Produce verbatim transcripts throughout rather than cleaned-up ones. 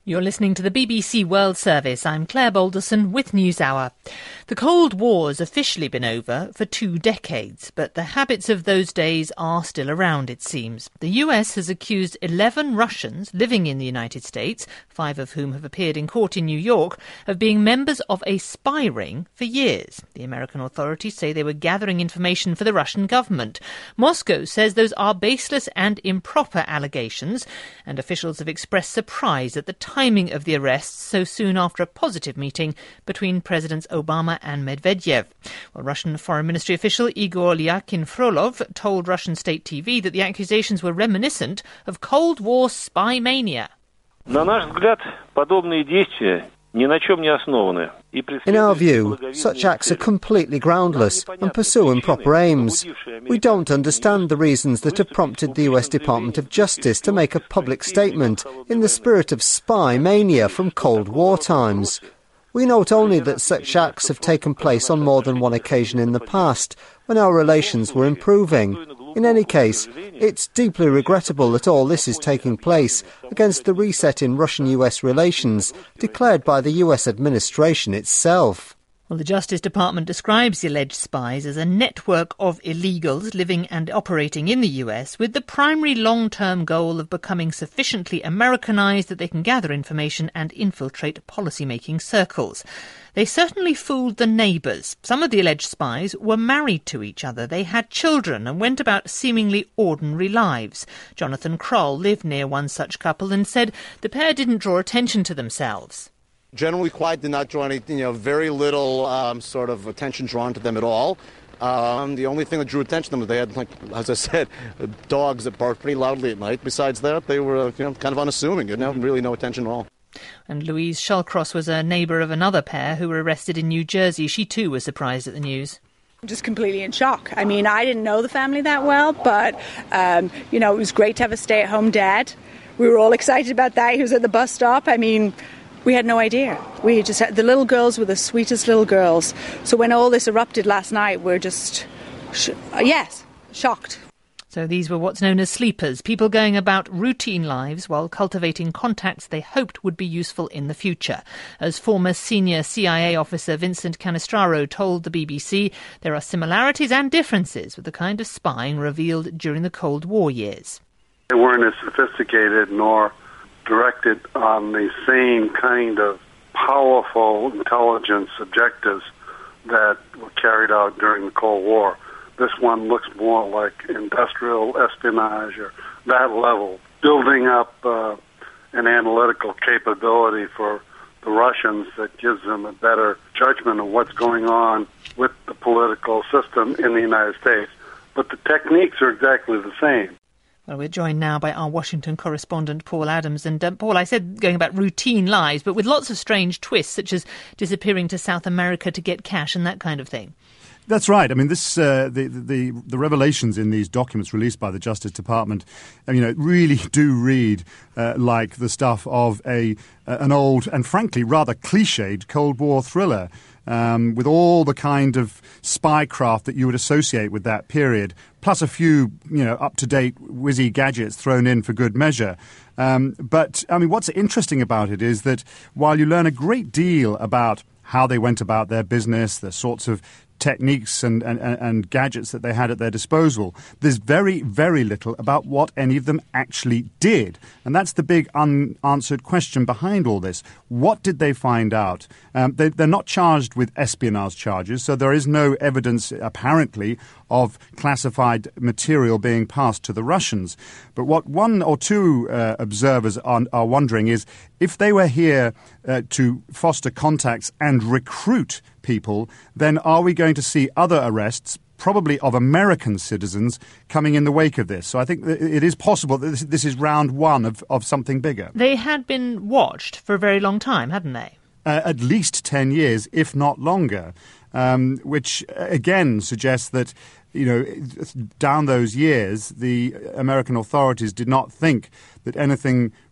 You're listening to the B B C World Service. I'm Claire Balderson with NewsHour. The Cold War's officially been over for two decades, but the habits of those days are still around, it seems. The U S has accused eleven Russians living in the United States, five of whom have appeared in court in New York, of being members of a spy ring for years. The American authorities say they were gathering information for the Russian government. Moscow says those are baseless and improper allegations, and officials have expressed surprise at the timing of the arrests so soon after a positive meeting between Presidents Obama and Medvedev. Well, Russian Foreign Ministry official Igor Lyachin-Frolov told Russian state T V that the accusations were reminiscent of Cold War spy mania. На наш взгляд, подобные действия ни на чем не основаны. In our view, such acts are completely groundless and pursue improper aims. We don't understand the reasons that have prompted the U S Department of Justice to make a public statement in the spirit of spy mania from Cold War times. We note only that such acts have taken place on more than one occasion in the past, when our relations were improving. In any case, it's deeply regrettable that all this is taking place against the reset in Russian-U S relations declared by the U S administration itself. Well, the Justice Department describes the alleged spies as a network of illegals living and operating in the U S with the primary long-term goal of becoming sufficiently Americanized that they can gather information and infiltrate policy-making circles. They certainly fooled the neighbours. Some of the alleged spies were married to each other. They had children and went about seemingly ordinary lives. Jonathan Kroll lived near one such couple and said the pair didn't draw attention to themselves. Generally quiet, did not draw any, you know, very little um, sort of attention drawn to them at all. Um, the only thing that drew attention to them was they had, like, as I said, dogs that barked pretty loudly at night. Besides that, they were, you know, kind of unassuming. You know, really no attention at all. And Louise Shallcross was a neighbour of another pair who were arrested in New Jersey. She too was surprised at the news. I'm just completely in shock. I mean, I didn't know the family that well, but, um, you know, it was great to have a stay-at-home dad. We were all excited about that. He was at the bus stop. I mean, we had no idea. We just had, the little girls were the sweetest little girls. So when all this erupted last night, we're just, sh- yes, shocked. So these were what's known as sleepers, people going about routine lives while cultivating contacts they hoped would be useful in the future. As former senior C I A officer Vincent Canestraro told the B B C, there are similarities and differences with the kind of spying revealed during the Cold War years. They weren't as sophisticated nor directed on the same kind of powerful intelligence objectives that were carried out during the Cold War. This one looks more like industrial espionage or that level, building up uh, an analytical capability for the Russians that gives them a better judgment of what's going on with the political system in the United States. But the techniques are exactly the same. Well, we're joined now by our Washington correspondent, Paul Adams. And uh, Paul, I said going about routine lives, but with lots of strange twists, such as disappearing to South America to get cash and that kind of thing. That's right. I mean, this uh, the, the the revelations in these documents released by the Justice Department, uh, you know, really do read uh, like the stuff of a uh, an old and frankly rather cliched Cold War thriller. Um, with all the kind of spycraft that you would associate with that period, plus a few, you know, up-to-date whizzy gadgets thrown in for good measure. Um, but, I mean, what's interesting about it is that while you learn a great deal about how they went about their business, the sorts of techniques and, and, and gadgets that they had at their disposal, there's very, very little about what any of them actually did. And that's the big unanswered question behind all this. What did they find out? Um, they, they're not charged with espionage charges, so there is no evidence, apparently, of classified material being passed to the Russians. But what one or two uh, observers are, are wondering is if they were here uh, to foster contacts and recruit people, then are we going to see other arrests, probably of American citizens, coming in the wake of this? So I think that it is possible that this, this is round one of, of something bigger. They had been watched for a very long time, hadn't they? Uh, at least ten years, if not longer, um, which again suggests that, you know, down those years, the American authorities did not think that anything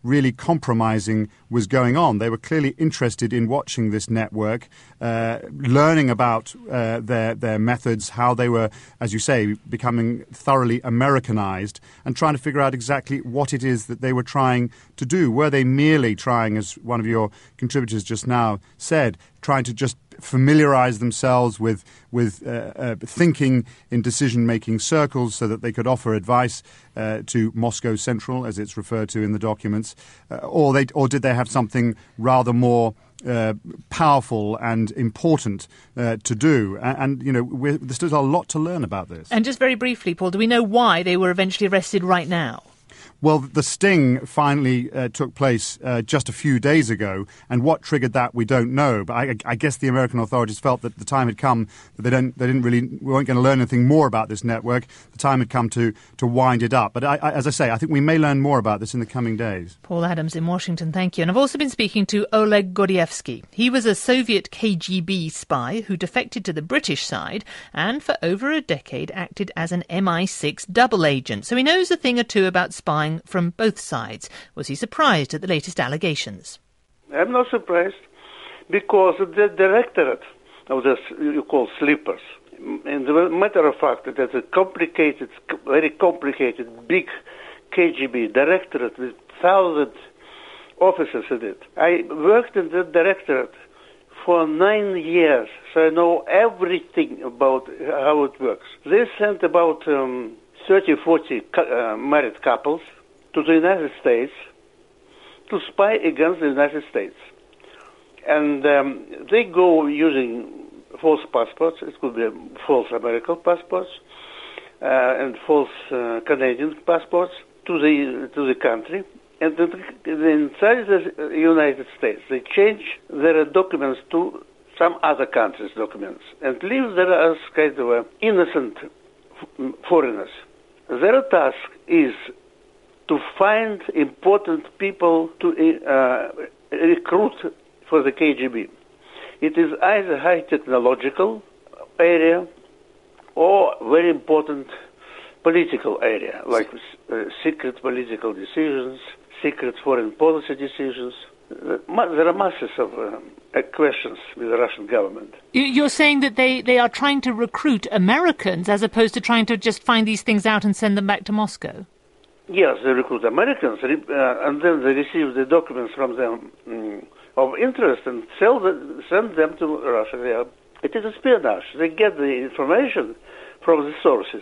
really compromising was going on. They were clearly interested in watching this network, uh, learning about uh, their their methods, how they were, as you say, becoming thoroughly Americanized, and trying to figure out exactly what it is that they were trying to do. Were they merely trying, as one of your contributors just now said, trying to just familiarize themselves with with uh, uh, thinking in decision-making circles so that they could offer advice uh, to Moscow Central, as it's referred to in the documents, uh, or they or did they have something rather more uh, powerful and important uh, to do? And, and you know, we're, there's still a lot to learn about this. And just very briefly, Paul, do we know why they were eventually arrested right now? Well, the sting finally uh, took place uh, just a few days ago, and what triggered that we don't know. But I, I guess the American authorities felt that the time had come that they don't, they didn't really, we weren't going to learn anything more about this network. The time had come to to wind it up. But I, I, as I say, I think we may learn more about this in the coming days. Paul Adams in Washington, thank you. And I've also been speaking to Oleg Gordievsky. He was a Soviet K G B spy who defected to the British side and for over a decade acted as an M I six double agent. So he knows a thing or two about spying from both sides. Was he surprised at the latest allegations? I'm not surprised, because the directorate of this you call sleepers, and the matter of fact, that's a complicated, very complicated, big K G B directorate with thousands officers in it. I worked in the directorate for nine years, so I know everything about how it works. They sent about um, thirty, forty uh, married couples to the United States to spy against the United States. And um, they go using false passports. It could be false American passports uh, and false uh, Canadian passports to the to the country. And the, the, inside the United States, they change their documents to some other country's documents and leave them as kind of uh, innocent foreigners. Their task is to find important people to uh, recruit for the K G B. It is either high technological area or very important political area, like uh, secret political decisions, secret foreign policy decisions. Uh, there are masses of uh, questions with the Russian government. You're saying that they, they are trying to recruit Americans as opposed to trying to just find these things out and send them back to Moscow? Yes, they recruit Americans, uh, and then they receive the documents from them um, of interest and sell the, send them to Russia. They are, it is espionage. They get the information from the sources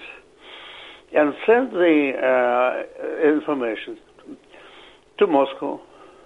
and send the uh, information to Moscow.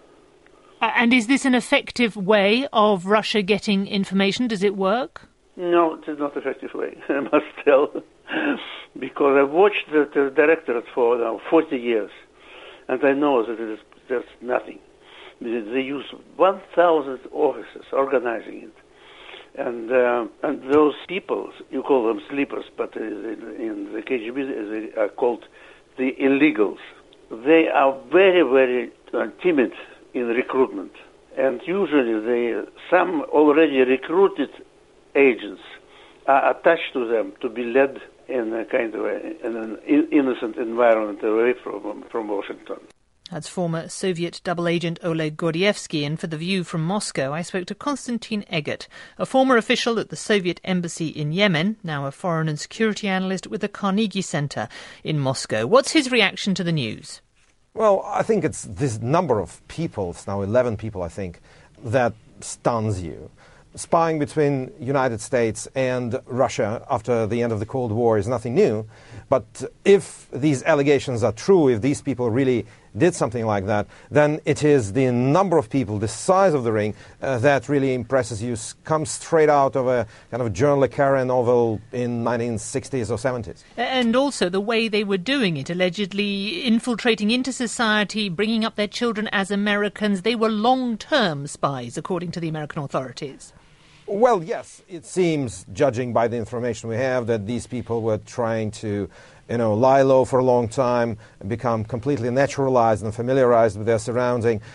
Uh, and is this an effective way of Russia getting information? Does it work? No, it is not an effective way, I must tell. Because I've watched the, the directorate for now forty years, and I know that it is there's nothing. They, they use one thousand officers organizing it. And uh, and those people, you call them sleepers, but uh, in the K G B they are called the illegals. They are very, very uh, timid in recruitment. And usually they some already recruited agents are attached to them to be led in a kind of a, in an innocent environment away from from Washington. That's former Soviet double agent Oleg Gordievsky, and for The View from Moscow, I spoke to Konstantin Eggert, a former official at the Soviet embassy in Yemen, now a foreign and security analyst with the Carnegie Center in Moscow. What's his reaction to the news? Well, I think it's this number of people, it's now eleven people, I think, that stuns you. Spying between United States and Russia after the end of the Cold War is nothing new. But if these allegations are true, if these people really did something like that, then it is the number of people, the size of the ring, uh, that really impresses you. Comes straight out of a kind of John le Carre novel in nineteen sixties or seventies. And also the way they were doing it, allegedly infiltrating into society, bringing up their children as Americans. They were long-term spies, according to the American authorities. Well, yes, it seems, judging by the information we have, that these people were trying to, you know, lie low for a long time, become completely naturalized and familiarized with their surrounding.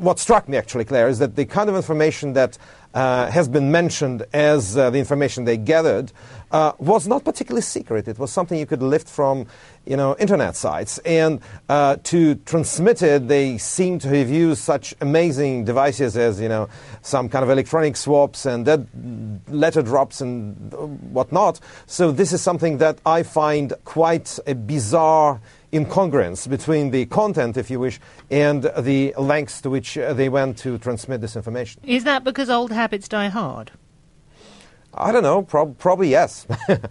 what struck me, actually, Claire, is that the kind of information that uh, has been mentioned as uh, the information they gathered uh, was not particularly secret. It was something you could lift from, you know, internet sites. And uh, to transmit it, they seem to have used such amazing devices as, you know, some kind of electronic swaps and dead letter drops and whatnot. So this is something that I find quite a bizarre incongruence between the content, if you wish, and the lengths to which they went to transmit this information. Is that because old habits die hard? I don't know. Prob- probably yes.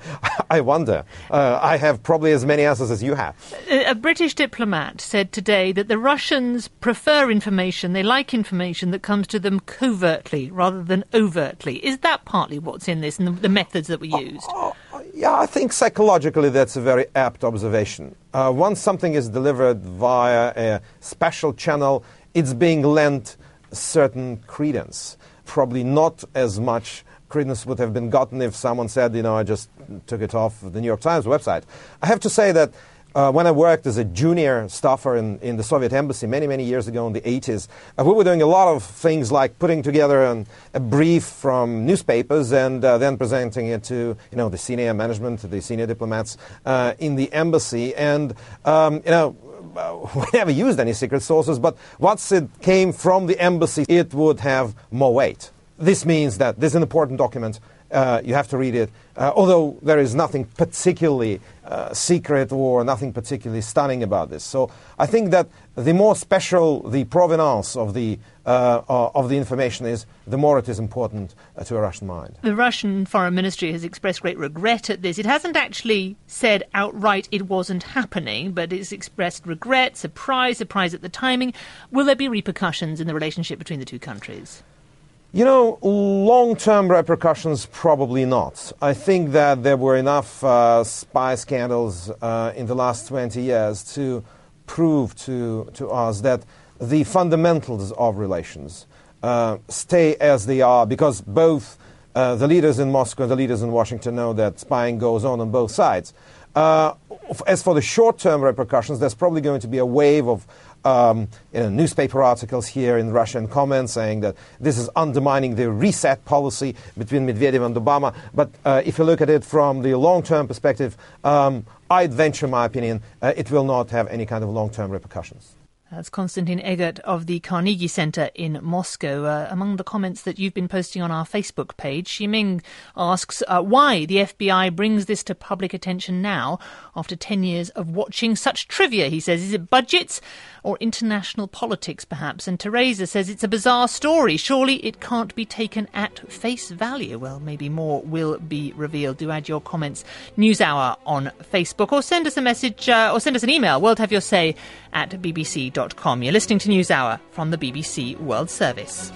I wonder. Uh, I have probably as many answers as you have. A British diplomat said today that the Russians prefer information, they like information that comes to them covertly rather than overtly. Is that partly what's in this and the, the methods that were used? Uh, uh, yeah, I think psychologically that's a very apt observation. Uh, once something is delivered via a special channel, it's being lent certain credence. Probably not as much credence would have been gotten if someone said, you know, I just took it off the New York Times website. I have to say that uh, when I worked as a junior staffer in, in the Soviet embassy many, many years ago in the eighties, uh, we were doing a lot of things like putting together an, a brief from newspapers and uh, then presenting it to, you know, the senior management, the senior diplomats uh, in the embassy. And, um, you know, we never used any secret sources, but once it came from the embassy, it would have more weight. This means that this is an important document. Uh, you have to read it, uh, although there is nothing particularly uh, secret or nothing particularly stunning about this. So I think that the more special the provenance of the uh, of the information is, the more it is important uh, to a Russian mind. The Russian Foreign Ministry has expressed great regret at this. It hasn't actually said outright it wasn't happening, but it's expressed regret, surprise, surprise at the timing. Will there be repercussions in the relationship between the two countries? You know, long-term repercussions, probably not. I think that there were enough uh, spy scandals uh, in the last twenty years to prove to, to us that the fundamentals of relations uh, stay as they are, because both uh, the leaders in Moscow and the leaders in Washington know that spying goes on on both sides. Uh, as for the short-term repercussions, there's probably going to be a wave of Um, you know, newspaper articles here in Russia and comments saying that this is undermining the reset policy between Medvedev and Obama. But uh, if you look at it from the long-term perspective, um, I'd venture my opinion, uh, it will not have any kind of long-term repercussions. That's Konstantin Eggert of the Carnegie Center in Moscow. Uh, among the comments that you've been posting on our Facebook page, Ximing asks uh, why the F B I brings this to public attention now after ten years of watching such trivia. He says, is it budgets or international politics perhaps? And Teresa says it's a bizarre story. Surely it can't be taken at face value. Well, maybe more will be revealed. Do add your comments, NewsHour on Facebook, or send us a message uh, or send us an email, world have your say at b b c dot com. You're listening to NewsHour from the B B C World Service.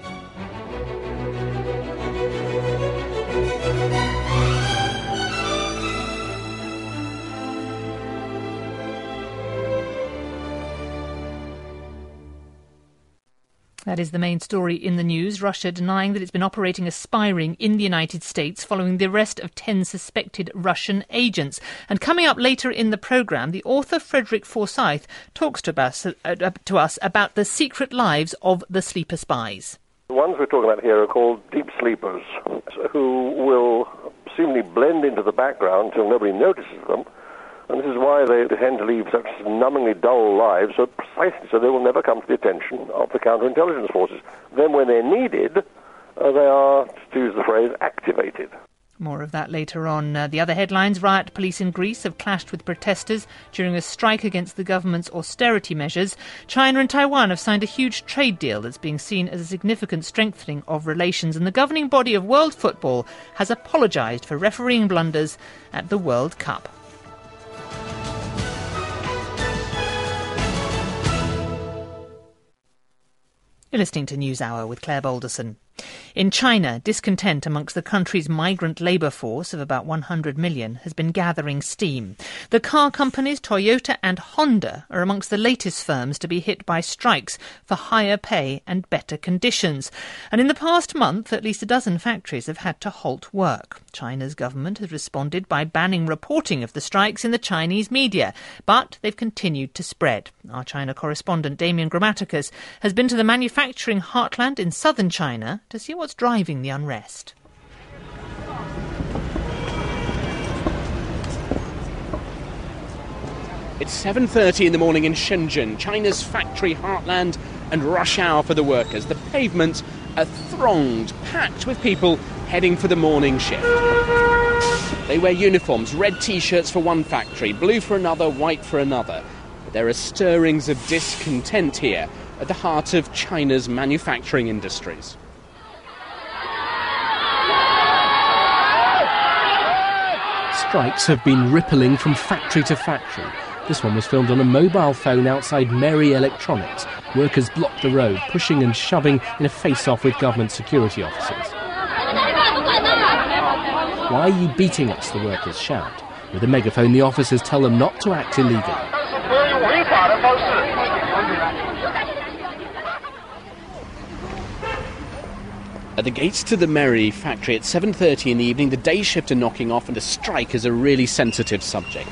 That is the main story in the news. Russia denying that it's been operating a spy ring in the United States following the arrest of ten suspected Russian agents. And coming up later in the programme, the author Frederick Forsyth talks to us, uh, to us about the secret lives of the sleeper spies. The ones we're talking about here are called deep sleepers, who will seemingly blend into the background until nobody notices them. And this is why they tend to lead such numbingly dull lives, so precisely so they will never come to the attention of the counterintelligence forces. Then when they're needed, uh, they are, to use the phrase, activated. More of that later on. Uh, the other headlines: riot police in Greece have clashed with protesters during a strike against the government's austerity measures. China and Taiwan have signed a huge trade deal that's being seen as a significant strengthening of relations. And the governing body of world football has apologised for refereeing blunders at the World Cup. You're listening to NewsHour with Claire Balderson. In China, discontent amongst the country's migrant labour force of about one hundred million has been gathering steam. The car companies Toyota and Honda are amongst the latest firms to be hit by strikes for higher pay and better conditions. And in the past month, at least a dozen factories have had to halt work. China's government has responded by banning reporting of the strikes in the Chinese media, but they've continued to spread. Our China correspondent Damien Grammaticus has been to the manufacturing heartland in southern China to see what's driving the unrest. It's seven thirty in the morning in Shenzhen, China's factory heartland, and rush hour for the workers. The pavements are thronged, packed with people heading for the morning shift. They wear uniforms, red T-shirts for one factory, blue for another, white for another. But there are stirrings of discontent here at the heart of China's manufacturing industries. Strikes have been rippling from factory to factory. This one was filmed on a mobile phone outside Merry Electronics. Workers blocked the road, pushing and shoving in a face-off with government security officers. Why are you beating us, the workers shout. With a megaphone, the officers tell them not to act illegally. At the gates to the Merry factory at seven thirty in the evening, the day shift are knocking off and the strike is a really sensitive subject.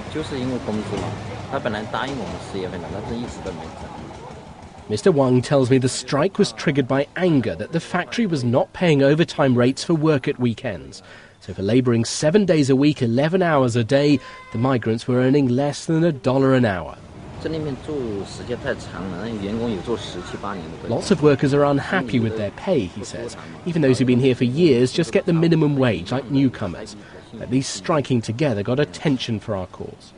Mister Wang tells me the strike was triggered by anger that the factory was not paying overtime rates for work at weekends. So for labouring seven days a week, eleven hours a day, the migrants were earning less than a dollar an hour. Lots of workers are unhappy with their pay, he says. Even those who've been here for years just get the minimum wage, like newcomers. At least striking together got attention for our cause.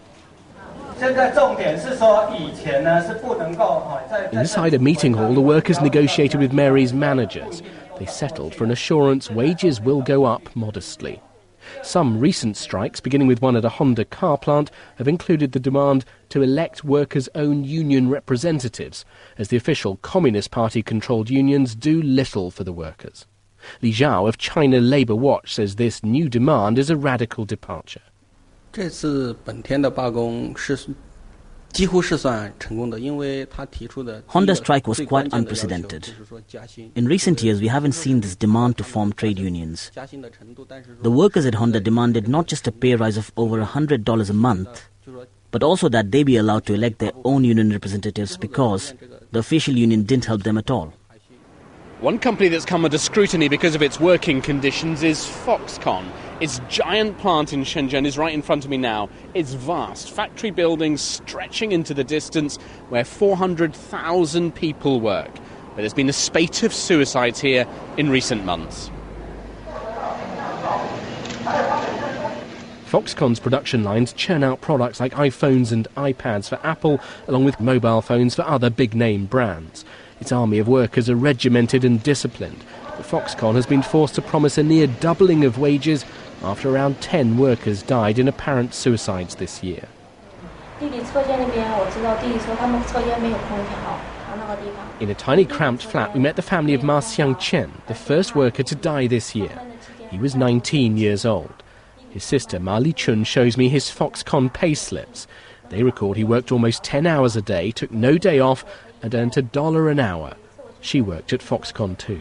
Inside a meeting hall, the workers negotiated with Mary's managers. They settled for an assurance wages will go up modestly. Some recent strikes, beginning with one at a Honda car plant, have included the demand to elect workers' own union representatives, as the official Communist Party-controlled unions do little for the workers. Li Zhao of China Labour Watch says this new demand is a radical departure. Honda's strike was quite unprecedented. In recent years, we haven't seen this demand to form trade unions. The workers at Honda demanded not just a pay rise of over one hundred dollars a month, but also that they be allowed to elect their own union representatives because the official union didn't help them at all. One company that's come under scrutiny because of its working conditions is Foxconn. Its giant plant in Shenzhen is right in front of me now. It's vast, factory buildings stretching into the distance where four hundred thousand people work. But there's been a spate of suicides here in recent months. Foxconn's production lines churn out products like iPhones and iPads for Apple, along with mobile phones for other big-name brands. Its army of workers are regimented and disciplined, but Foxconn has been forced to promise a near doubling of wages after around ten workers died in apparent suicides this year. In a tiny cramped flat, we met the family of Ma Xiangqian, the first worker to die this year. He was nineteen years old. His sister Ma Lichun shows me his Foxconn pay slips. They record he worked almost ten hours a day, took no day off, and earned a dollar an hour. She worked at Foxconn too.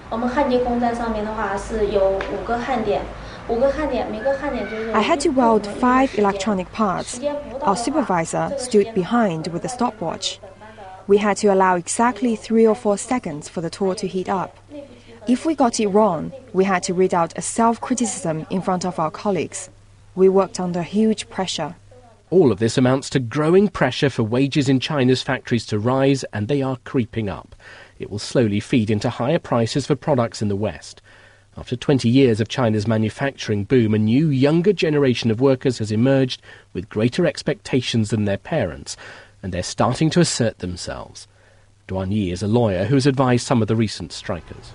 I had to weld five electronic parts. Our supervisor stood behind with a stopwatch. We had to allow exactly three or four seconds for the tool to heat up. If we got it wrong, we had to read out a self-criticism in front of our colleagues. We worked under huge pressure. All of this amounts to growing pressure for wages in China's factories to rise, and they are creeping up. It will slowly feed into higher prices for products in the West. After twenty years of China's manufacturing boom, a new, younger generation of workers has emerged with greater expectations than their parents, and they're starting to assert themselves. Duan Yi is a lawyer who has advised some of the recent strikers.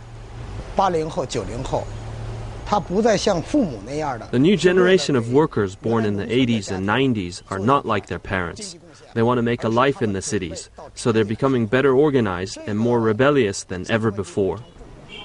The new generation of workers born in the eighties and nineties are not like their parents. They want to make a life in the cities, so they're becoming better organized and more rebellious than ever before.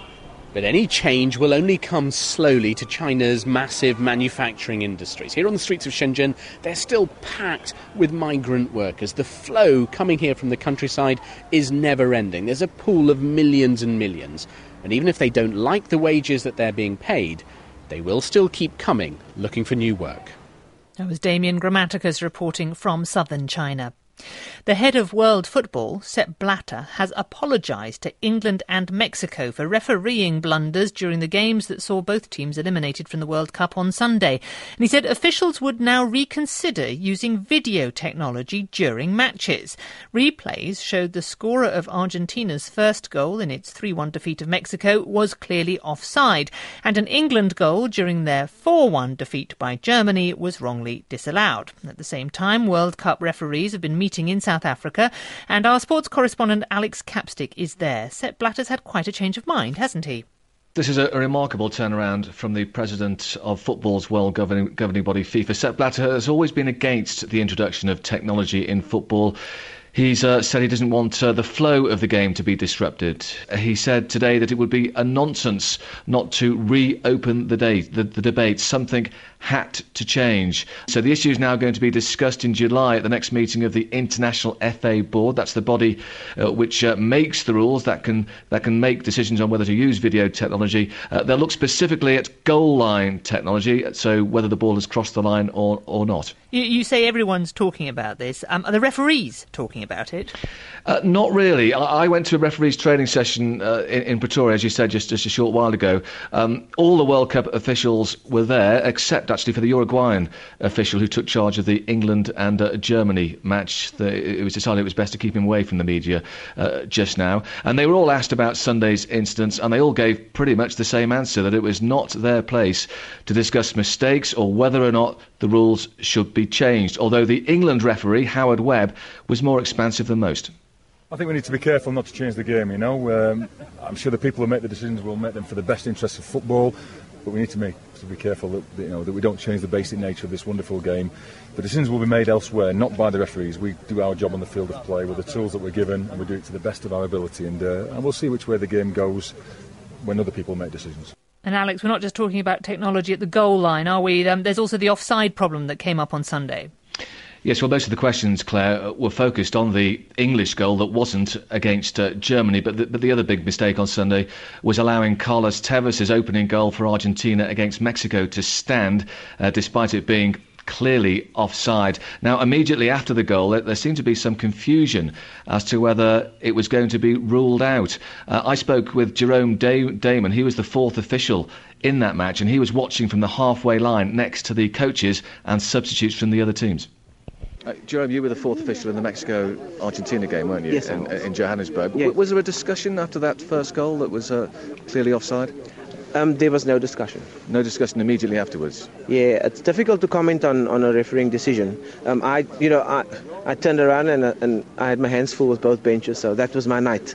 But any change will only come slowly to China's massive manufacturing industries. Here on the streets of Shenzhen, they're still packed with migrant workers. The flow coming here from the countryside is never ending. There's a pool of millions and millions. And even if they don't like the wages that they're being paid, they will still keep coming, looking for new work. That was Damien Grammaticus reporting from southern China. The head of world football, Sepp Blatter, has apologised to England and Mexico for refereeing blunders during the games that saw both teams eliminated from the World Cup on Sunday. And he said officials would now reconsider using video technology during matches. Replays showed the scorer of Argentina's first goal in its three one defeat of Mexico was clearly offside, and an England goal during their four one defeat by Germany was wrongly disallowed. At the same time, World Cup referees have been meeting in South Africa, and our sports correspondent Alex Capstick is there. Sepp Blatter's had quite a change of mind, hasn't he? This is a, a remarkable turnaround from the president of football's world governing, governing body, FIFA. Sepp Blatter has always been against the introduction of technology in football. He's uh, said he doesn't want uh, the flow of the game to be disrupted. Uh, he said today that it would be a nonsense not to reopen the, day, the, the debate. Something had to change. So the issue is now going to be discussed in July at the next meeting of the International F A Board. That's the body uh, which uh, makes the rules that can that can make decisions on whether to use video technology. Uh, they'll look specifically at goal line technology, so whether the ball has crossed the line or, or not. You, you say everyone's talking about this. Um, are the referees talking about it? Uh, not really. I, I went to a referees training session uh, in, in Pretoria, as you said, just, just a short while ago. Um, all the World Cup officials were there, except actually for the Uruguayan official who took charge of the England and uh, Germany match. The, it was decided it was best to keep him away from the media uh, just now. And they were all asked about Sunday's incidents, and they all gave pretty much the same answer, that it was not their place to discuss mistakes or whether or not the rules should be changed, although the England referee, Howard Webb, was more expansive than most. I think we need to be careful not to change the game, you know. Um, I'm sure the people who make the decisions will make them for the best interests of football, but we need to, make, to be careful that, you know, that we don't change the basic nature of this wonderful game. The decisions will be made elsewhere, not by the referees. We do our job on the field of play with the tools that we're given, and we do it to the best of our ability, and, uh, and we'll see which way the game goes when other people make decisions. And Alex, we're not just talking about technology at the goal line, are we? Um, there's also the offside problem that came up on Sunday. Yes, well, most of the questions, Claire, were focused on the English goal that wasn't against uh, Germany, but the, but the other big mistake on Sunday was allowing Carlos Tevez' opening goal for Argentina against Mexico to stand, uh, despite it being clearly offside. Now, immediately after the goal, there, there seemed to be some confusion as to whether it was going to be ruled out. Uh, I spoke with Jerome da- Damon. He was the fourth official in that match, and he was watching from the halfway line next to the coaches and substitutes from the other teams. Uh, Jerome, you were the fourth official in the Mexico-Argentina game, weren't you? Yes, in, in Johannesburg. Yes. W- was there a discussion after that first goal that was uh, clearly offside? Um, there was no discussion. No discussion immediately afterwards? Yeah, it's difficult to comment on, on a refereeing decision. Um, I, you know, I, I turned around and, uh, and I had my hands full with both benches, so that was my night.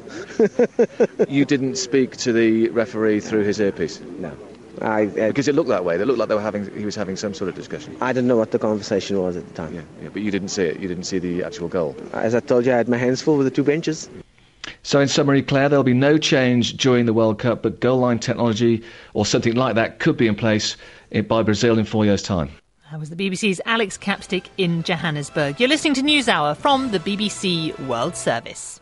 You didn't speak to the referee through his earpiece? No. I, uh, because it looked that way. It looked like they were having. He was having some sort of discussion. I didn't know what the conversation was at the time. Yeah, yeah, but you didn't see it. You didn't see the actual goal. As I told you, I had my hands full with the two benches. So in summary, Claire, there'll be no change during the World Cup, but goal line technology or something like that could be in place by Brazil in four years' time. That was the B B C's Alex Capstick in Johannesburg. You're listening to NewsHour from the B B C World Service.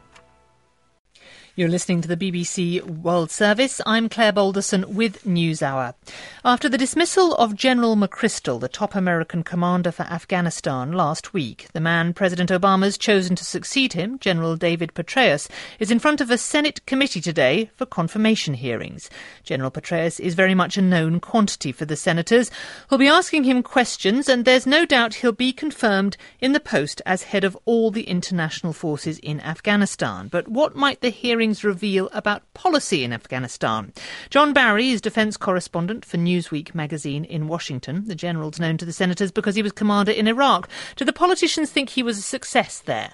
You're listening to the B B C World Service. I'm Claire Balderson with NewsHour. After the dismissal of General McChrystal, the top American commander for Afghanistan, last week, the man President Obama's chosen to succeed him, General David Petraeus, is in front of a Senate committee today for confirmation hearings. General Petraeus is very much a known quantity for the senators, who'll be asking him questions, and there's no doubt he'll be confirmed in the post as head of all the international forces in Afghanistan. But what might the hearing reveal about policy in Afghanistan? John Barry is defence correspondent for Newsweek magazine in Washington. The general's known to the senators because he was commander in Iraq. Do the politicians think he was a success there?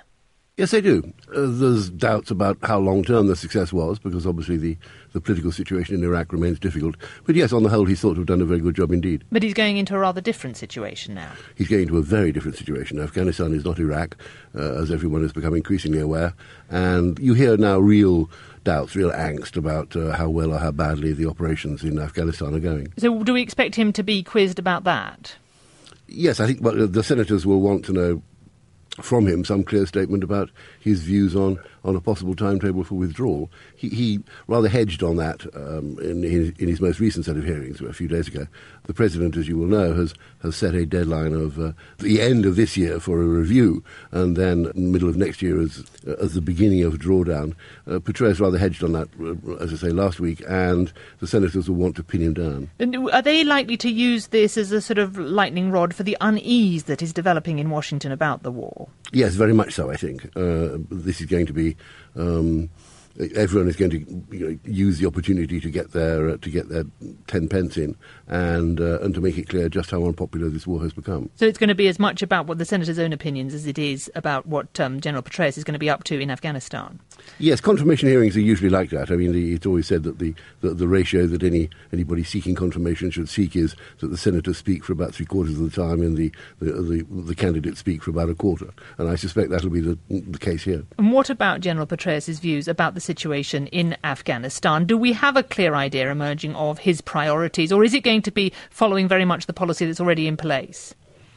Yes, they do. Uh, there's doubts about how long-term the success was, because obviously the, the political situation in Iraq remains difficult. But yes, on the whole, he's thought to have done a very good job indeed. But he's going into a rather different situation now. He's going into a very different situation. Afghanistan is not Iraq, uh, as everyone has become increasingly aware. And you hear now real doubts, real angst about uh, how well or how badly the operations in Afghanistan are going. So do we expect him to be quizzed about that? Yes, I think well, the senators will want to know from him some clear statement about his views on, on a possible timetable for withdrawal. He, he rather hedged on that um, in, in, in his most recent set of hearings a few days ago. The President, as you will know, has, has set a deadline of uh, the end of this year for a review, and then in the middle of next year as, uh, as the beginning of drawdown. Uh, Petraeus rather hedged on that, uh, as I say, last week, and the senators will want to pin him down. And are they likely to use this as a sort of lightning rod for the unease that is developing in Washington about the war? Yes, very much so, I think. Uh, this is going to be... Um, everyone is going to you know, use the opportunity to get their uh, to get their ten pence in, and uh, and to make it clear just how unpopular this war has become. So it's going to be as much about what the senators' own opinions as it is about what um, General Petraeus is going to be up to in Afghanistan. Yes, confirmation hearings are usually like that. I mean, the, it's always said that the, the, the ratio that any anybody seeking confirmation should seek is that the senators speak for about three quarters of the time and the the, the, the candidates speak for about a quarter. And I suspect that'll be the, the case here. And what about General Petraeus' views about the situation in Afghanistan? Do we have a clear idea emerging of his priorities, or is it going to be following very much the policy that's already in place?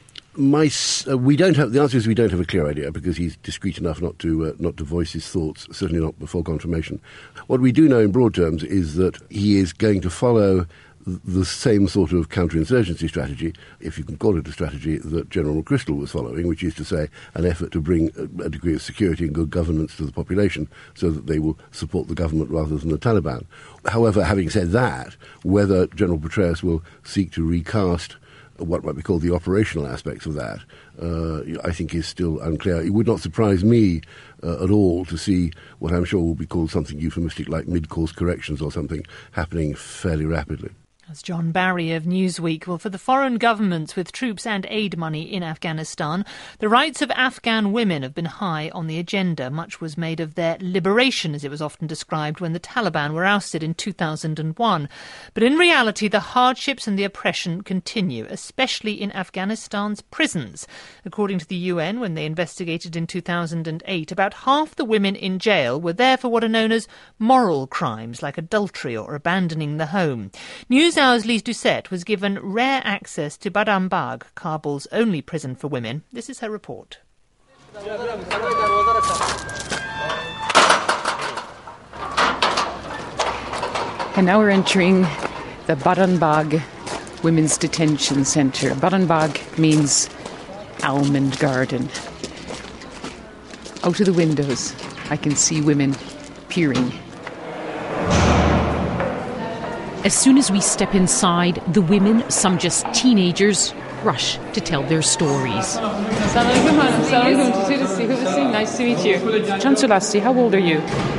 My, uh, we don't have. The answer is we don't have a clear idea, because he's discreet enough not to uh, not to voice his thoughts. Certainly not before confirmation. What we do know in broad terms is that he is going to follow the same sort of counterinsurgency strategy, if you can call it a strategy, that General McChrystal was following, which is to say an effort to bring a, a degree of security and good governance to the population so that they will support the government rather than the Taliban. However, having said that, whether General Petraeus will seek to recast what might be called the operational aspects of that, uh, I think is still unclear. It would not surprise me uh, at all to see what I'm sure will be called something euphemistic like mid-course corrections or something happening fairly rapidly. That's John Barry of Newsweek. Well, for the foreign governments with troops and aid money in Afghanistan, the rights of Afghan women have been high on the agenda. Much was made of their liberation, as it was often described, when the Taliban were ousted in two thousand one. But in reality, the hardships and the oppression continue, especially in Afghanistan's prisons. According to the U N, when they investigated in two thousand eight, about half the women in jail were there for what are known as moral crimes, like adultery or abandoning the home. News NewsHour's Lise Doucette was given rare access to Badam Bagh, Kabul's only prison for women. This is her report. And now we're entering the Badam Bagh Women's Detention Centre. Badam Bagh means almond garden. Out of the windows, I can see women peering. As soon as we step inside, the women, some just teenagers, rush to tell their stories. Nice to meet you. Chansulasti, how old are you?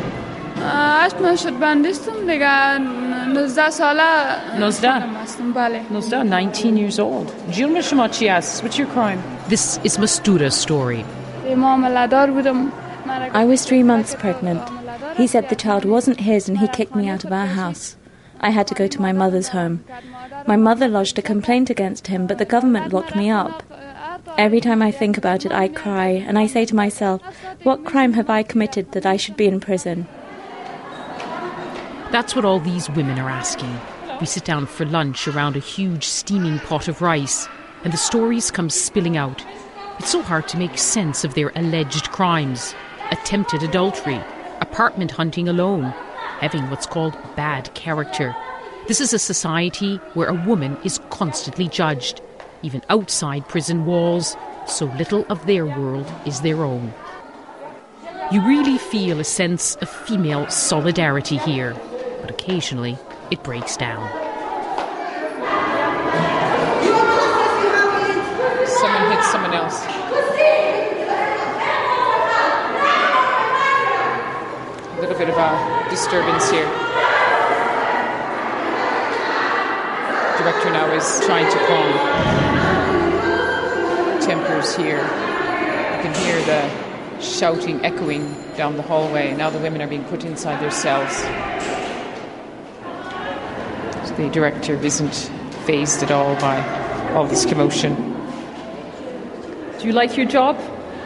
Nozda? Nozda, nineteen years old. What's your crime? This is Mastura's story. I was three months pregnant. He said the child wasn't his and he kicked me out of our house. I had to go to my mother's home. My mother lodged a complaint against him, but the government locked me up. Every time I think about it, I cry, and I say to myself, what crime have I committed that I should be in prison? That's what all these women are asking. We sit down for lunch around a huge steaming pot of rice, and the stories come spilling out. It's so hard to make sense of their alleged crimes. Attempted adultery, apartment hunting alone, having what's called bad character. This is a society where a woman is constantly judged, even outside prison walls, so little of their world is their own. You really feel a sense of female solidarity here, but occasionally it breaks down. Someone hits someone else. A little bit of a disturbance here. Director now is trying to calm tempers here. You can hear the shouting, echoing down the hallway. Now the women are being put inside their cells. So the director isn't fazed at all by all this commotion. Do you like your job?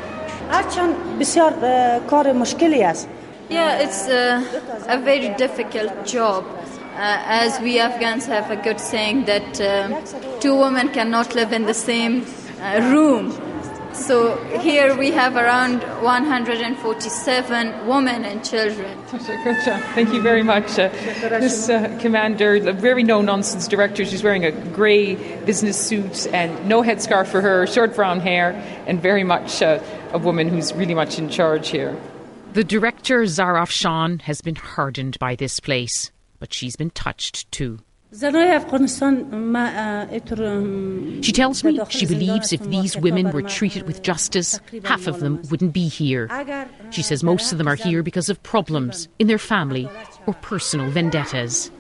Yeah, it's uh, a very difficult job. Uh, as we Afghans have a good saying that uh, two women cannot live in the same uh, room. So here we have around one hundred forty-seven women and children. Thank you very much. Uh, this uh, commander, the very no-nonsense director, she's wearing a grey business suit and no headscarf for her, short brown hair, and very much uh, a woman who's really much in charge here. The director, Zara Afshan, has been hardened by this place, but she's been touched too. She tells me she believes if these women were treated with justice, half of them wouldn't be here. She says most of them are here because of problems in their family or personal vendettas.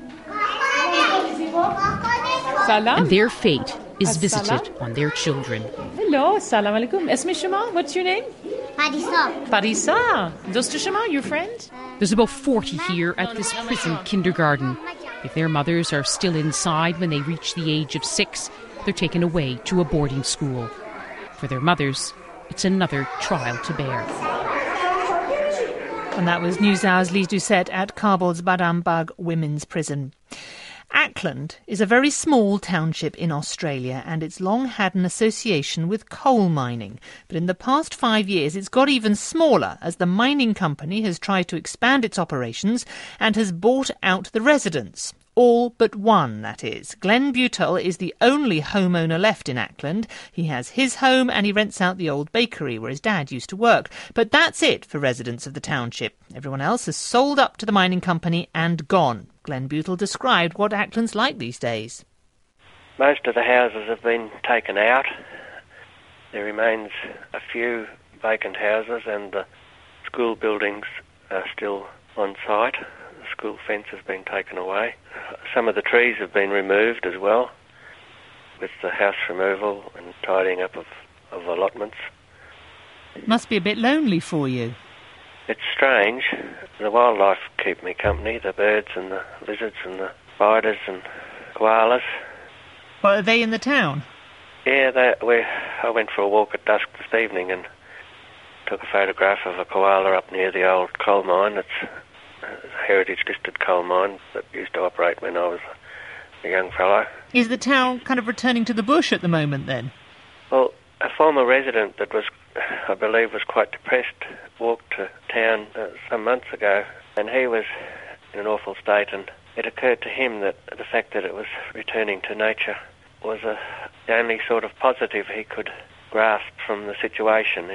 And their fate is visited on their children. Hello, salam alaikum. Esme Shama, what's your name? Parisa. Parisa. Dosta Shama, your friend? There's about forty here at this prison kindergarten. If their mothers are still inside when they reach the age of six, they're taken away to a boarding school. For their mothers, it's another trial to bear. And that was NewsHour's Lise Doucette at Kabul's Badam Bagh Women's Prison. Auckland is a very small township in Australia, and it's long had an association with coal mining. But in the past five years it's got even smaller as the mining company has tried to expand its operations and has bought out the residents. All but one, that is. Glenn Butel is the only homeowner left in Auckland. He has his home and he rents out the old bakery where his dad used to work. But that's it for residents of the township. Everyone else has sold up to the mining company and gone. Glenn Butel described what Auckland's like these days. Most of the houses have been taken out. There remains a few vacant houses and the school buildings are still on site. The school fence has been taken away. Some of the trees have been removed as well, with the house removal and tidying up of, of allotments. It must be a bit lonely for you. It's strange. The wildlife keep me company, the birds and the lizards and the spiders and koalas. Well, are they in the town? Yeah, they, we, I went for a walk at dusk this evening and took a photograph of a koala up near the old coal mine. It's a heritage-listed coal mine that used to operate when I was a young fellow. Is the town kind of returning to the bush at the moment, then? Well, a former resident that was, I believe, was quite depressed, walked to town uh, some months ago, and he was in an awful state, and it occurred to him that the fact that it was returning to nature was a, the only sort of positive he could grasp from the situation.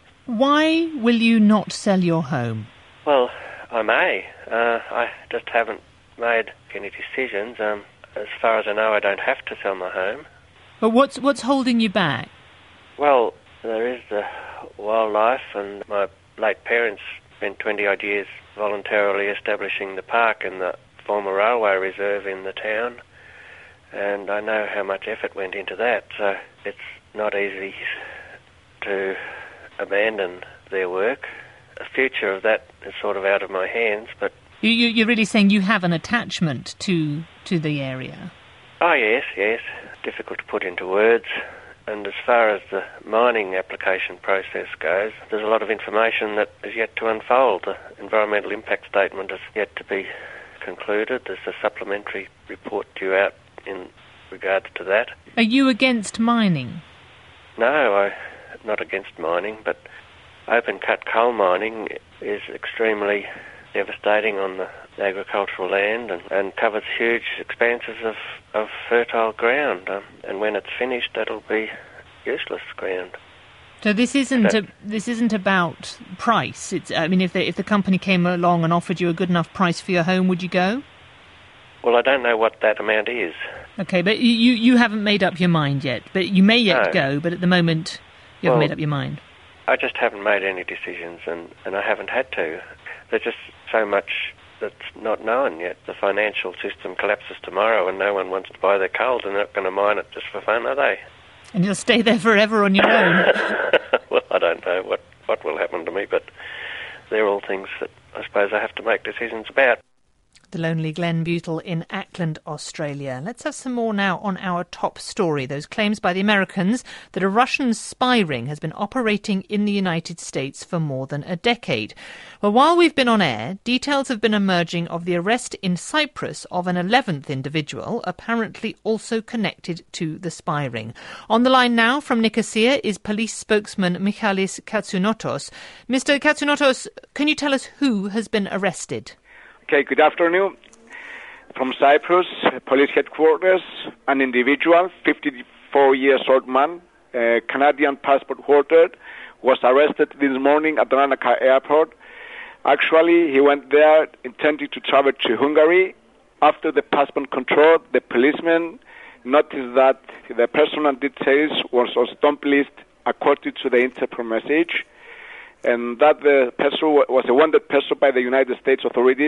Why will you not sell your home? Well, I may. Uh, I just haven't made any decisions. Um, as far as I know, I don't have to sell my home. But what's what's holding you back? Well, there is the wildlife, and my late parents spent twenty-odd years voluntarily establishing the park and the former railway reserve in the town, and I know how much effort went into that, so it's not easy to abandon their work. The future of that is sort of out of my hands, but... You, you, you're really saying you have an attachment to to the area? Oh, yes, yes. Difficult to put into words. And as far as the mining application process goes, there's a lot of information that is yet to unfold. The environmental impact statement is yet to be concluded. There's a supplementary report due out in regards to that. Are you against mining? No, I'm not against mining, but open-cut coal mining is extremely devastating on the agricultural land and, and covers huge expanses of, of fertile ground. Um, and when it's finished, that'll be useless ground. So this isn't that, a, this isn't about price. It's I mean, if the, if the company came along and offered you a good enough price for your home, would you go? Well, I don't know what that amount is. Okay, but you, you haven't made up your mind yet. But you may yet No. go. But at the moment, you haven't Well, made up your mind. I just haven't made any decisions, and, and I haven't had to. There's just so much that's not known yet. The financial system collapses tomorrow and no one wants to buy their coal. They're not going to mine it just for fun, are they? And you'll stay there forever on your own. Well, I don't know what what will happen to me, but they're all things that I suppose I have to make decisions about. The lonely Glenn Butel in Auckland, Australia. Let's have some more now on our top story. Those claims by the Americans that a Russian spy ring has been operating in the United States for more than a decade. Well, while we've been on air, details have been emerging of the arrest in Cyprus of an eleventh individual, apparently also connected to the spy ring. On the line now from Nicosia is police spokesman Michalis Katsounotos. Mister Katsounotos, can you tell us who has been arrested? Okay, good afternoon. From Cyprus, police headquarters, an individual, fifty-four years old man, a Canadian passport holder, was arrested this morning at Larnaca Airport. Actually, he went there intending to travel to Hungary. After the passport control, the policeman noticed that the personal details was on stop list according to the Interpol message, and that the person was a wanted person by the United States authorities.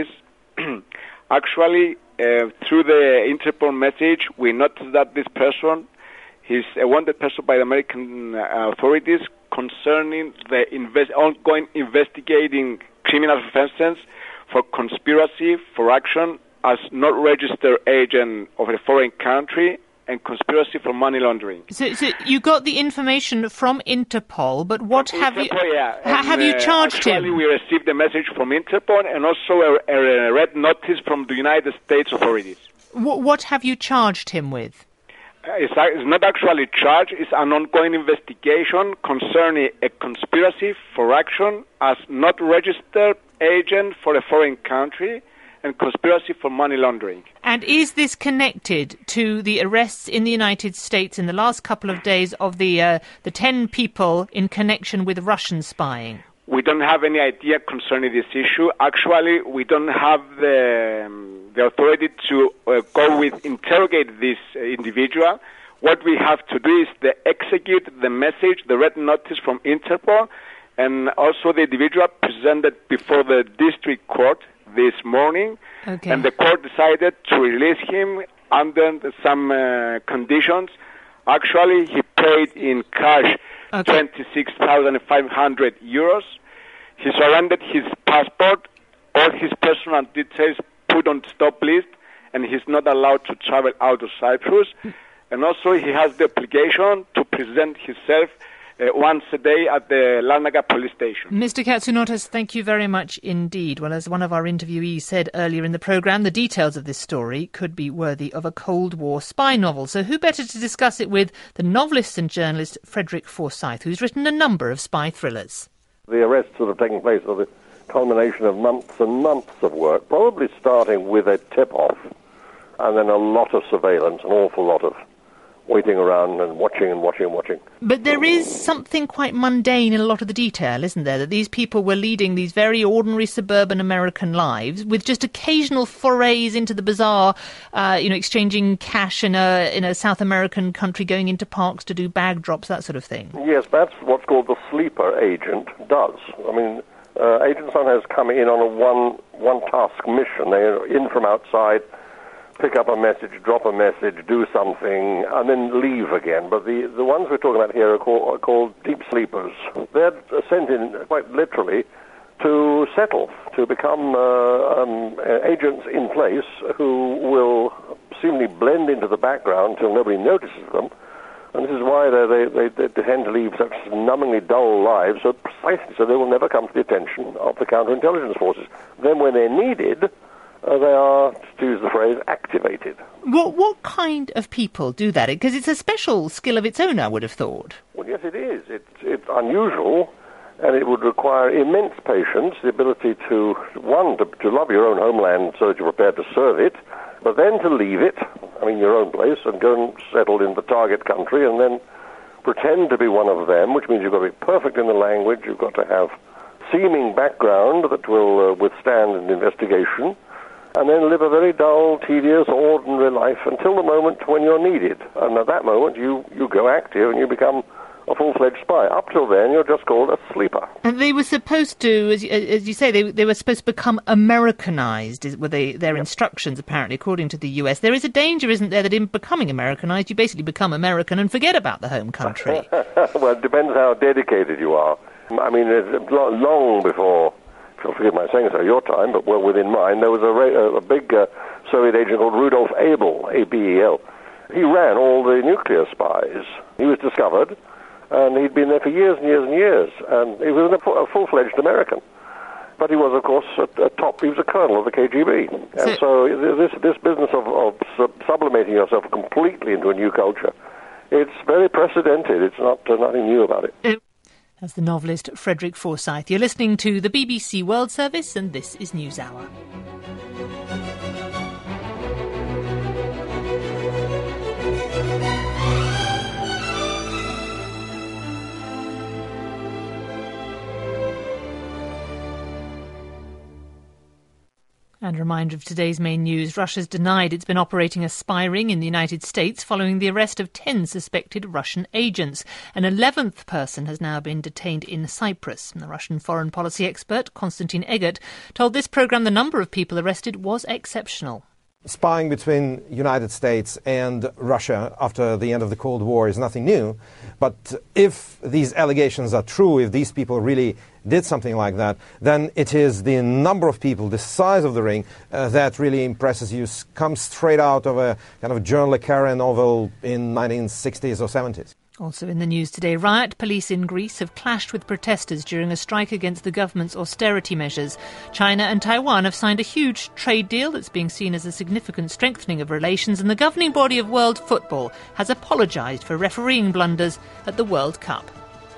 Actually, uh, through the Interpol message, we noticed that this person is a wanted person by the American uh, authorities concerning the invest- ongoing investigating criminal offences for conspiracy for action as not registered agent of a foreign country and conspiracy for money laundering. So, so you got the information from Interpol, but what from have Interpol, you yeah. ha- have you charged uh, actually, him? we received a message from Interpol and also a, a red notice from the United States authorities. What, what have you charged him with? Uh, it's, uh, it's not actually charged. It's an ongoing investigation concerning a conspiracy for action as not registered agent for a foreign country and conspiracy for money laundering. And is this connected to the arrests in the United States in the last couple of days of the uh, the ten people in connection with Russian spying? We don't have any idea concerning this issue. Actually, we don't have the, um, the authority to uh, go with interrogate this uh, individual. What we have to do is to execute the message, the red notice from Interpol, and also the individual presented before the district court this morning, okay. And the court decided to release him under some uh, conditions. Actually, he paid in cash okay. twenty-six thousand five hundred euros. He surrendered his passport, all his personal details put on stop list, and he's not allowed to travel out of Cyprus. And also, he has the obligation to present himself Uh, once a day at the Larnaca police station. Mister Katsounotos, thank you very much indeed. Well, as one of our interviewees said earlier in the programme, the details of this story could be worthy of a Cold War spy novel. So who better to discuss it with than novelist and journalist Frederick Forsyth, who's written a number of spy thrillers. The arrests that have taken place are the culmination of months and months of work, probably starting with a tip-off and then a lot of surveillance, an awful lot of waiting around and watching and watching and watching. But there is something quite mundane in a lot of the detail, isn't there? That these people were leading these very ordinary suburban American lives with just occasional forays into the bizarre, uh, you know, exchanging cash in a in a South American country, going into parks to do bag drops, that sort of thing. Yes, that's what's called the sleeper agent does. I mean, uh, agents sometimes come in on a one one task mission. They're in from outside, pick up a message, drop a message, do something, and then leave again. But the, the ones we're talking about here are called, are called deep sleepers. They're sent in, quite literally, to settle, to become uh, um, agents in place who will seemingly blend into the background until nobody notices them. And this is why they, they, they tend to leave such numbingly dull lives, so precisely so they will never come to the attention of the counterintelligence forces. Then when they're needed, Uh, they are, to use the phrase, activated. What what kind of people do that? Because it's a special skill of its own, I would have thought. Well, yes, it is. It's, it's unusual, and it would require immense patience, the ability to, one, to, to love your own homeland so that you're prepared to serve it, but then to leave it, I mean, your own place, and go and settle in the target country, and then pretend to be one of them, which means you've got to be perfect in the language, you've got to have seeming background that will uh, withstand an investigation, and then live a very dull, tedious, ordinary life until the moment when you're needed. And at that moment, you, you go active and you become a full-fledged spy. Up till then, you're just called a sleeper. And they were supposed to, as, as you say, they, they were supposed to become Americanized, were they, their yep. instructions, apparently, according to the U S. There is a danger, isn't there, that in becoming Americanized, you basically become American and forget about the home country. Well, it depends how dedicated you are. I mean, it's long before, forgive my saying so, your time, but well within mine, there was a, a big uh, Soviet agent called Rudolf Abel, A B E L. He ran all the nuclear spies. He was discovered, and he'd been there for years and years and years, and he was a full-fledged American. But he was, of course, a, a top, he was a colonel of the K G B. And so, so this, this business of, of sub- sublimating yourself completely into a new culture, it's very precedented. It's not uh, nothing new about it. That's the novelist Frederick Forsyth. You're listening to the B B C World Service, and this is NewsHour. And a reminder of today's main news. Russia's denied it's been operating a spy ring in the United States following the arrest of ten suspected Russian agents. An eleventh person has now been detained in Cyprus. The Russian foreign policy expert, Konstantin Egert, told this programme the number of people arrested was exceptional. Spying between United States and Russia after the end of the Cold War is nothing new. But if these allegations are true, if these people really did something like that, then it is the number of people, the size of the ring, uh, that really impresses you. Comes straight out of a kind of John le Carre novel in nineteen sixties or seventies. Also in the news today, riot police in Greece have clashed with protesters during a strike against the government's austerity measures. China and Taiwan have signed a huge trade deal that's being seen as a significant strengthening of relations, and the governing body of world football has apologised for refereeing blunders at the World Cup.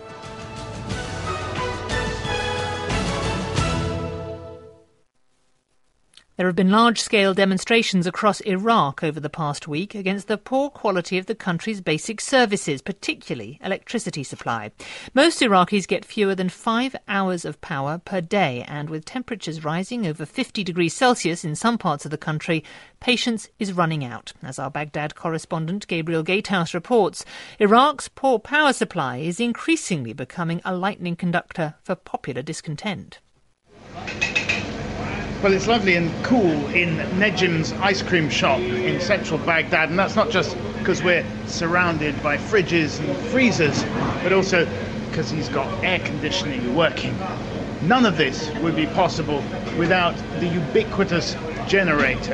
There have been large-scale demonstrations across Iraq over the past week against the poor quality of the country's basic services, particularly electricity supply. Most Iraqis get fewer than five hours of power per day, and with temperatures rising over fifty degrees Celsius in some parts of the country, patience is running out. As our Baghdad correspondent Gabriel Gatehouse reports, Iraq's poor power supply is increasingly becoming a lightning conductor for popular discontent. Well, it's lovely and cool in Nejim's ice cream shop in central Baghdad, and that's not just because we're surrounded by fridges and freezers, but also because he's got air conditioning working. None of this would be possible without the ubiquitous generator.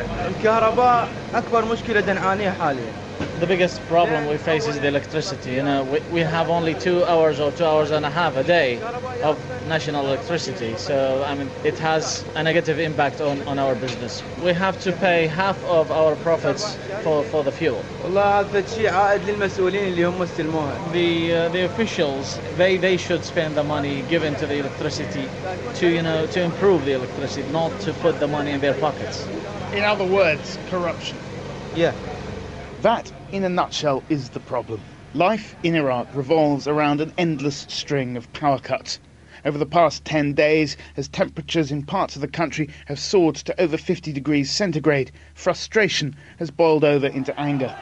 The biggest problem we face is the electricity. You know, we, we have only two hours or two hours and a half a day of national electricity. So, I mean, it has a negative impact on, on our business. We have to pay half of our profits for, for the fuel. The, uh, the officials, they, they should spend the money given to the electricity to, you know, to improve the electricity, not to put the money in their pockets. In other words, corruption. Yeah. That, in a nutshell, is the problem. Life in Iraq revolves around an endless string of power cuts. Over the past ten days, as temperatures in parts of the country have soared to over fifty degrees centigrade, frustration has boiled over into anger.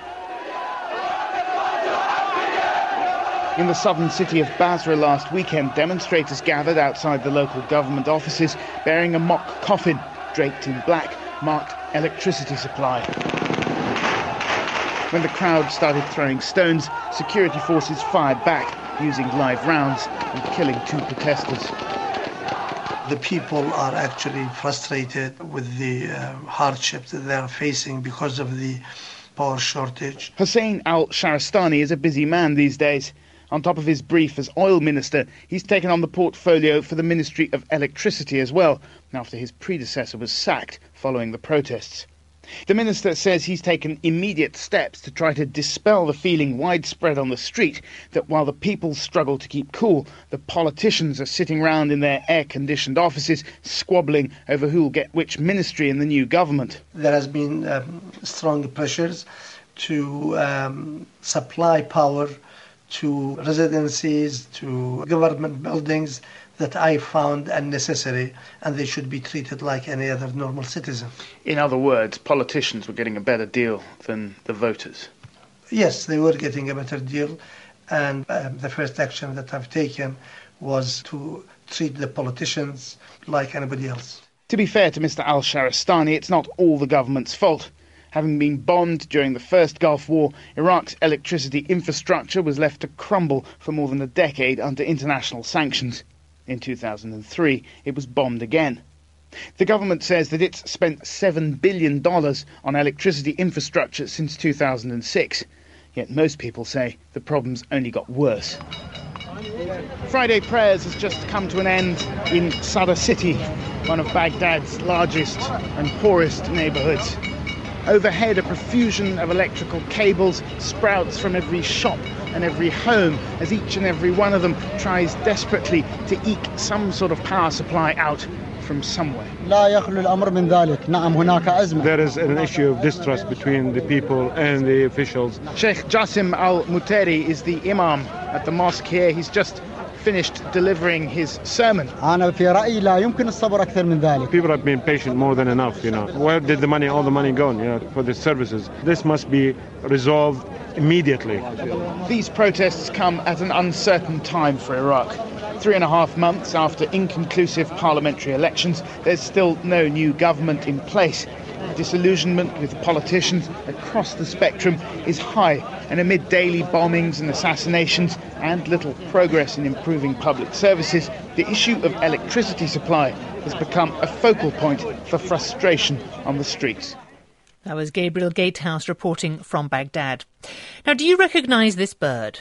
In the southern city of Basra last weekend, demonstrators gathered outside the local government offices bearing a mock coffin draped in black, marked electricity supply. When the crowd started throwing stones, security forces fired back, using live rounds and killing two protesters. The people are actually frustrated with the uh, hardships that they are facing because of the power shortage. Hussein al-Shahrastani is a busy man these days. On top of his brief as oil minister, he's taken on the portfolio for the Ministry of Electricity as well, after his predecessor was sacked following the protests. The minister says he's taken immediate steps to try to dispel the feeling widespread on the street that while the people struggle to keep cool, the politicians are sitting round in their air-conditioned offices squabbling over who'll get which ministry in the new government. There has been um, strong pressures to um, supply power to residencies, to government buildings that I found unnecessary, and they should be treated like any other normal citizen. In other words, politicians were getting a better deal than the voters. Yes, they were getting a better deal, and um, the first action that I've taken was to treat the politicians like anybody else. To be fair to Mister al-Shahrastani, it's not all the government's fault. Having been bombed during the first Gulf War, Iraq's electricity infrastructure was left to crumble for more than a decade under international sanctions. In two thousand three, it was bombed again. The government says that it's spent seven billion dollars on electricity infrastructure since two thousand six. Yet most people say the problems only got worse. Friday prayers has just come to an end in Sadr City, one of Baghdad's largest and poorest neighbourhoods. Overhead, a profusion of electrical cables sprouts from every shop and every home as each and every one of them tries desperately to eke some sort of power supply out from somewhere. There is an issue of distrust between the people and the officials. Sheikh Jassim Al-Muteri is the imam at the mosque here. He's just finished delivering his sermon. People have been patient more than enough, you know. Where did the money, all the money gone, you know, for the services? This must be resolved immediately. These protests come at an uncertain time for Iraq. Three and a half months after inconclusive parliamentary elections, there's still no new government in place. Disillusionment with politicians across the spectrum is high, and amid daily bombings and assassinations and little progress in improving public services, the issue of electricity supply has become a focal point for frustration on the streets. That was Gabriel Gatehouse reporting from Baghdad. Now, do you recognise this bird?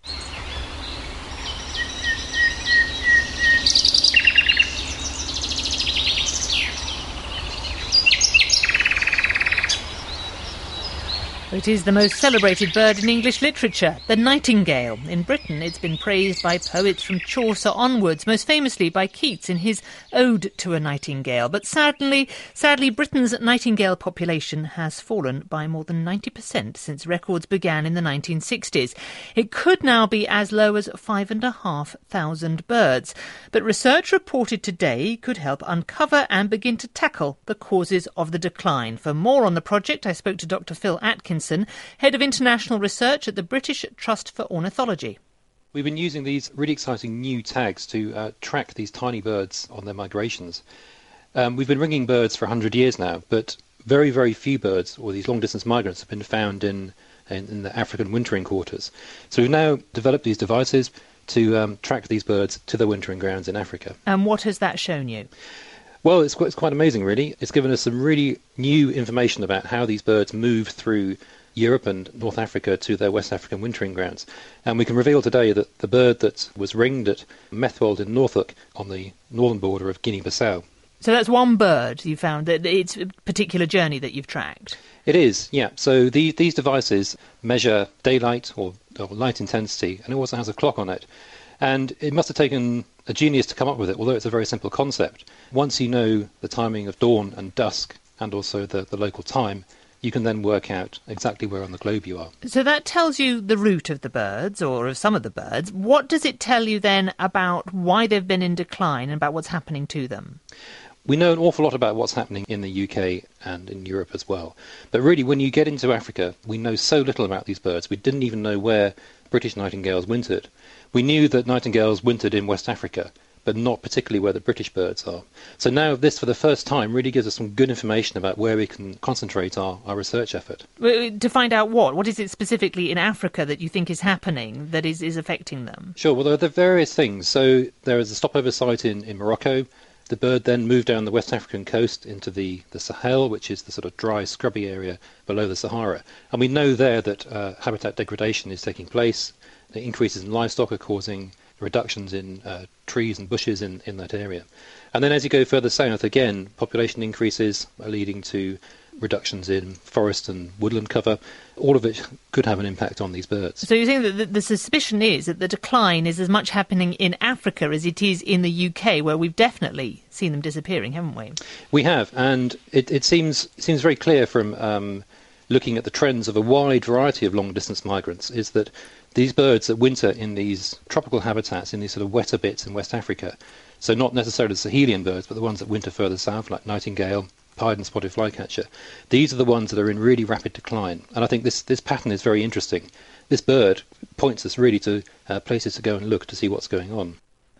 It is the most celebrated bird in English literature, the nightingale. In Britain, it's been praised by poets from Chaucer onwards, most famously by Keats in his Ode to a Nightingale. But sadly, sadly, Britain's nightingale population has fallen by more than ninety percent since records began in the nineteen sixties. It could now be as low as five and a half thousand birds. But research reported today could help uncover and begin to tackle the causes of the decline. For more on the project, I spoke to Doctor Phil Atkinson, Head of International Research at the British Trust for Ornithology. We've been using these really exciting new tags to uh, track these tiny birds on their migrations. Um, we've been ringing birds for one hundred years now, but very, very few birds, or these long-distance migrants, have been found in, in, in the African wintering quarters. So we've now developed these devices to um, track these birds to their wintering grounds in Africa. And what has that shown you? Well, it's quite, it's quite amazing, really. It's given us some really new information about how these birds move through Europe and North Africa to their West African wintering grounds. And we can reveal today that the bird that was ringed at Methwold in Norfolk on the northern border of Guinea-Bissau. So that's one bird you found, that it's a particular journey that you've tracked? It is, yeah. So the, these devices measure daylight or, or light intensity, and it also has a clock on it. And it must have taken a genius to come up with it, although it's a very simple concept. Once you know the timing of dawn and dusk, and also the, the local time, you can then work out exactly where on the globe you are. So that tells you the route of the birds, or of some of the birds. What does it tell you then about why they've been in decline and about what's happening to them? We know an awful lot about what's happening in the U K and in Europe as well. But really, when you get into Africa, we know so little about these birds. We didn't even know where British nightingales wintered. We knew that nightingales wintered in West Africa, but not particularly where the British birds are. So now this, for the first time, really gives us some good information about where we can concentrate our, our research effort. To find out what? What is it specifically in Africa that you think is happening that is, is affecting them? Sure, well, there are the various things. So there is a stopover site in, in Morocco. The bird then moved down the West African coast into the, the Sahel, which is the sort of dry, scrubby area below the Sahara. And we know there that uh, habitat degradation is taking place. The increases in livestock are causing reductions in uh, trees and bushes in, in that area. And then as you go further south, again, population increases are leading to reductions in forest and woodland cover. All of it could have an impact on these birds. So you're saying that the, the suspicion is that the decline is as much happening in Africa as it is in the U K, where we've definitely seen them disappearing, haven't we? We have, and it, it seems it seems very clear from um, looking at the trends of a wide variety of long-distance migrants, is that these birds that winter in these tropical habitats, in these sort of wetter bits in West Africa, so not necessarily the Sahelian birds, but the ones that winter further south, like nightingale, pied and spotted flycatcher, these are the ones that are in really rapid decline. And I think this, this pattern is very interesting. This bird points us really to uh, places to go and look to see what's going on.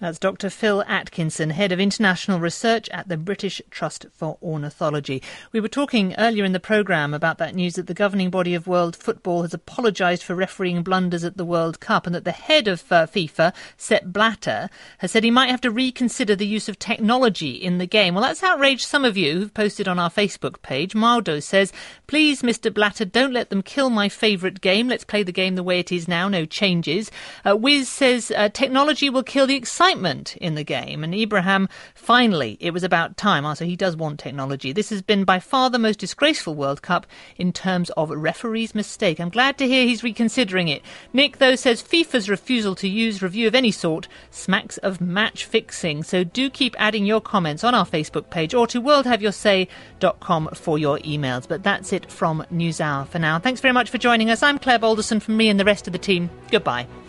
That's Doctor Phil Atkinson, Head of International Research at the British Trust for Ornithology. We were talking earlier in the programme about that news that the governing body of world football has apologised for refereeing blunders at the World Cup, and that the head of uh, FIFA, Sepp Blatter, has said he might have to reconsider the use of technology in the game. Well, that's outraged some of you who've posted on our Facebook page. Maldo says, please, Mister Blatter, don't let them kill my favourite game. Let's play the game the way it is now, no changes. Uh, Wiz says, uh, technology will kill the excitement in the game. And Ibrahim, finally, it was about time. Oh, so he does want technology. This has been by far the most disgraceful World Cup in terms of referees' mistake. I'm glad to hear he's reconsidering it. Nick, though, says FIFA's refusal to use review of any sort smacks of match fixing. So do keep adding your comments on our Facebook page or to world have your say dot com for your emails. But that's it from NewsHour for now. Thanks very much for joining us. I'm Claire Balderson. From me and the rest of the team, goodbye.